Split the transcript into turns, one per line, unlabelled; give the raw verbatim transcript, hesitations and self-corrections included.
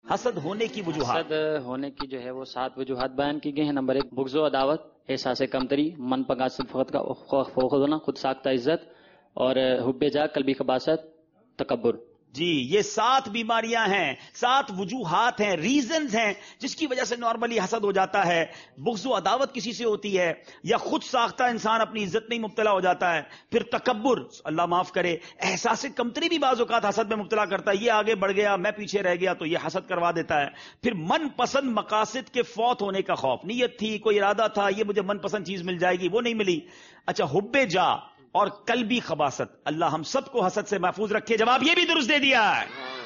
हसद होने की वजूहात।
हसद होने की जो है वो सात वजूहात बयान की गई हैं। नंबर एक, बुग़्ज़ो अदावत, एहसास कमतरी, मन पगासिल फ़क़त का खौफ होना, खुद साख्ता इज्जत, और हुब्बे जा, कल्बी खबासत, तकब्बुर।
जी, ये सात बीमारियां हैं, सात वजूहात हैं, रीजंस हैं जिसकी वजह से नॉर्मली हसद हो जाता है। बुग़्ज़ो अदावत किसी से होती है, या खुद साख्ता इंसान अपनी इज्जत में मुब्तला हो जाता है। फिर तकब्बुर, अल्लाह माफ करे, एहसास कमतरी भी बाज़ औक़ात हसद में मुब्तला करता है। ये आगे बढ़ गया, मैं पीछे रह गया, तो ये हसद करवा देता है। फिर मनपसंद मकासद के फौत होने का खौफ, नीयत थी, कोई इरादा था, ये मुझे मनपसंद चीज मिल जाएगी, वो नहीं मिली। अच्छा, हुब्बे जा और कल्बी खबासत, अल्लाह हम सबको हसद से महफूज रखे। जवाब ये भी दुरुस्त दे दिया है।